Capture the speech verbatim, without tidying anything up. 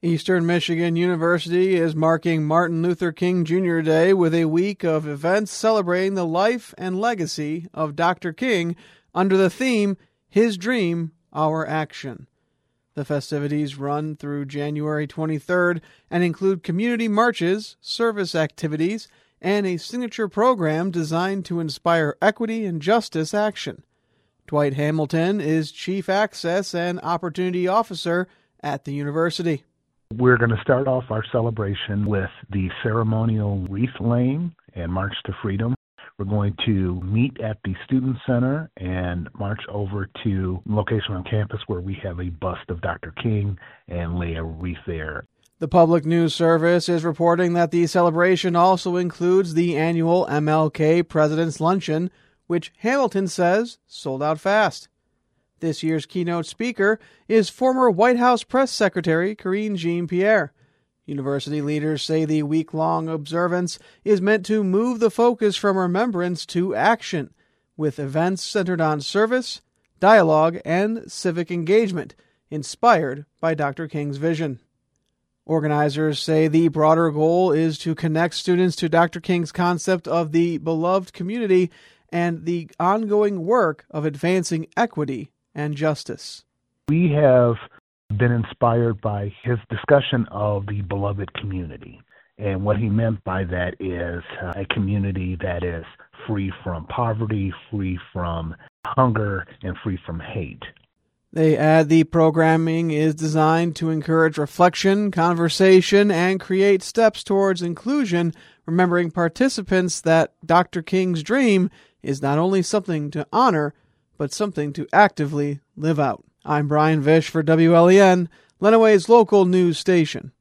Eastern Michigan University is marking Martin Luther King Junior Day with a week of events celebrating the life and legacy of Doctor King under the theme, His Dream, Our Action. The festivities run through January twenty-third and include community marches, service activities, and a signature program designed to inspire equity and justice action. Dwight Hamilton is Chief Access and Opportunity Officer at the university. We're going to start off our celebration with the ceremonial wreath laying and March to Freedom. We're going to meet at the Student Center and march over to a location on campus where we have a bust of Doctor King and lay a wreath there. The Public News Service is reporting that the celebration also includes the annual M L K President's Luncheon, which Hamilton says sold out fast. This year's keynote speaker is former White House Press Secretary Karine Jean-Pierre. University leaders say the week-long observance is meant to move the focus from remembrance to action, with events centered on service, dialogue, and civic engagement, inspired by Doctor King's vision. Organizers say the broader goal is to connect students to Doctor King's concept of the beloved community and the ongoing work of advancing equity and justice. We have been inspired by his discussion of the beloved community. And what he meant by that is uh, a community that is free from poverty, free from hunger, and free from hate. They add the programming is designed to encourage reflection, conversation, and create steps towards inclusion, remembering participants that Doctor King's dream is not only something to honor, but something to actively live out. I'm Brian Vish for W L E N, Lenawee's local news station.